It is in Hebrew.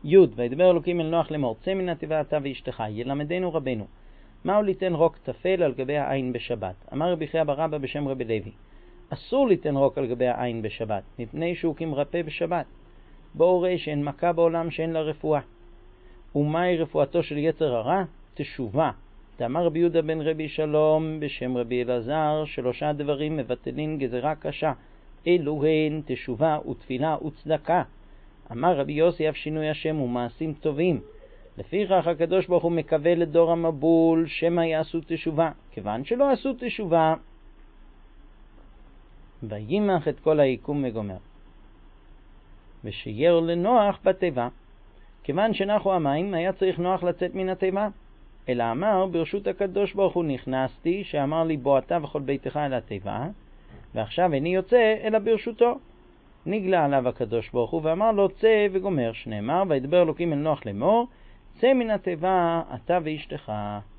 י' וידבר אלוקים אל נוח לאמור, צא מן התיבה אתה ואשתך, ילמדנו רבנו. מהו ליתן רוק תפל על גבי העין בשבת? אמר רבי חייא בר אבא בשם רבי לוי, אסור ליתן רוק על גבי העין בשבת, מפני שהוא כמרפא בשבת. בואו ראה שאין מכה בעולם שאין לה רפואה. ומהי רפואתו של יצר הרע? תשובה. תאמר רבי יהודה בן רבי שלום בשם רבי אלעזר, 3 דברים מבטלין גזרה קשה, אלו הן תשובה ותפילה וצדקה. אמר רבי יוסי אף שינוי השם ומעשים טובים. לפיכך הקדוש ברוך הוא מקווה לדור המבול שמא יעשו תשובה, כיוון שלא עשו תשובה. וימח את כל היקום וגומר. ושייר לנוח בתיבה. כיוון שנחו המים היה צריך נוח לצאת מן התיבה. אלא אמר ברשות הקדוש ברוך הוא נכנסתי, שאמר לי בוא אתה וכל ביתך אל התיבה, ועכשיו איני יוצא אלא ברשותו. נגלה עליו הקדוש ברוך הוא ואמר לו צא וגומר, שנאמר וידבר אלוקים אל נוח לאמור, צא מן התיבה אתה ואשתך.